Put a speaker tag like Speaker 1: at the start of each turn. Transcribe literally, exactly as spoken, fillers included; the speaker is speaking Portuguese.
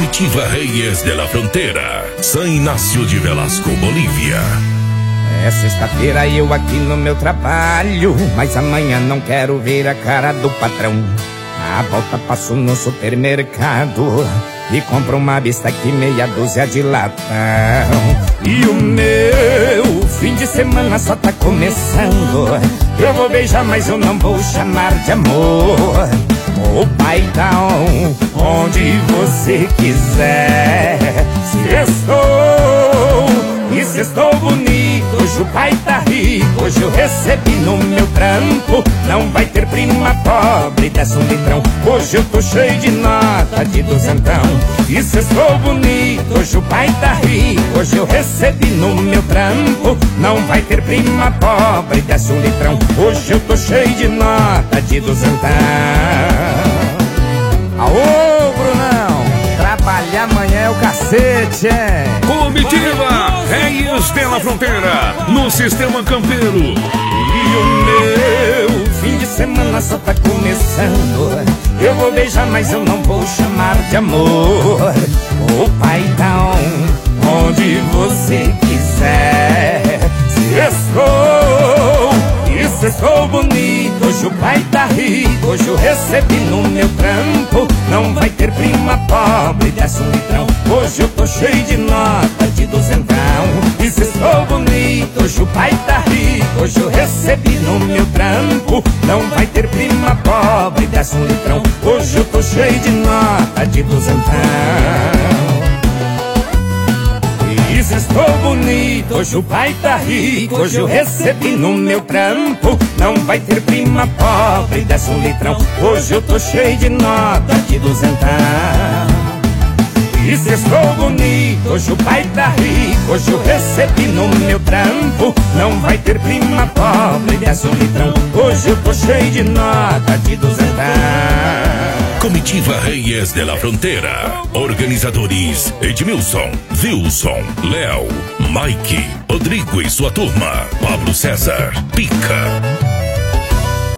Speaker 1: Comitiva Reyes de la Frontera, San Inácio de Velasco, Bolívia.
Speaker 2: É sexta-feira e eu aqui no meu trabalho, mas amanhã não quero ver a cara do patrão. Na volta passo no supermercado e compro uma bisteca e meia dúzia de latão. E o meu fim de semana só tá começando. Eu vou beijar, mas eu não vou chamar de amor. O paizão, onde você quiser. Se estou, e se estou bonito, hoje o pai tá rico, hoje eu recebi no meu trampo. Não vai ter prima pobre, desce um litrão. Hoje eu tô cheio de nota de duzentão. E se estou bonito, hoje o pai tá rico, hoje eu recebi no meu trampo. Não vai ter prima pobre, desce um litrão. Hoje eu tô cheio de nota de duzentão. Aô, Brunão, trabalhar amanhã é o cacete, é?
Speaker 1: Comitiva Reyes de la Frontera, no Sistema Campeiro.
Speaker 2: E o meu fim de semana só tá começando. Eu vou beijar, mas eu não vou chamar de amor. O paizão, onde você quiser. Se estou, e se estou bonito, hoje o pai tá rico, hoje eu recebi no meu trampo. Não vai ter prima pobre, desce um litrão. Hoje eu tô cheio de nota de duzentão. E se estou bonito, hoje o pai tá rico, hoje eu recebi no meu trampo. Não vai ter prima pobre, desce um litrão. Hoje eu tô cheio de nota de duzentão. E se estou bonito, hoje o pai tá rico, hoje eu recebi no meu trampo. Não vai ter prima pobre, desce um litrão. Hoje eu tô cheio de nota de duzentão. E se estou bonito, hoje o pai tá rico, hoje eu recebi no meu trampo. Não vai ter prima pobre, desce um litrão. Hoje eu tô cheio de nota de duzentão.
Speaker 1: Comitiva Reyes de la Frontera. Organizadores: Edmilson, Wilson, Léo, Mike, Rodrigo e sua turma, Pablo César, Pica.